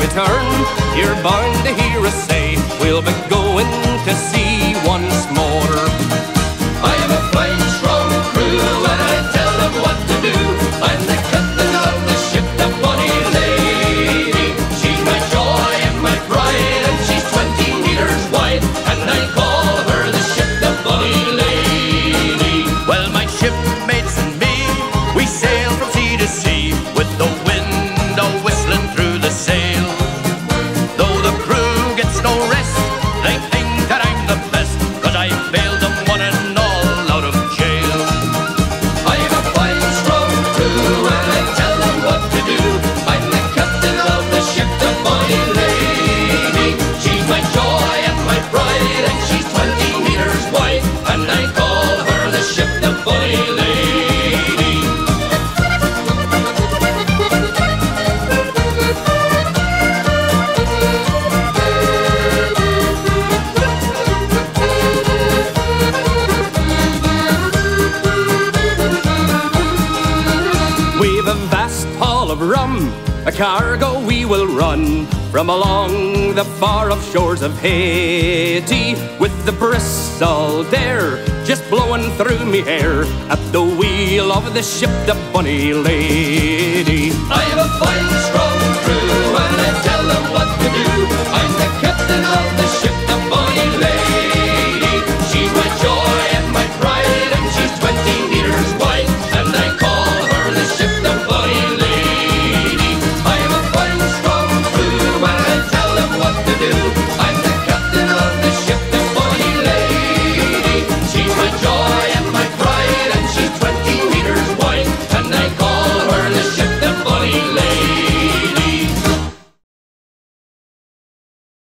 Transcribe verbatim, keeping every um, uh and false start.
return, you're bound to hear us say we'll be going to sea once more. I have a fine, strong crew, and I tell them what to do. I'm the captain of the ship, the Bonny Lady. She's my joy and my pride, and she's twenty meters wide, and I call her the ship, the Bonny Lady. Well, my shipmates and me, we sail from sea to sea with the wind a-whistling through the sail. Though the crew gets no rest, they think that I'm the best, 'cause I bailed them one and all out of jail. I have a fine, strong crew, and I tell them what to do. I'm the captain of the ship, the Bonny Lady. She's my joy and my pride, and she's twenty meters wide, and I call her the ship, the Bonny Lady. We've a vast haul of rum, a cargo we will run from along the far-off shores of Haiti, with the Bristol Dare just blowing through me hair at the wheel of the ship, the Bonny Lady. I have a fine, strong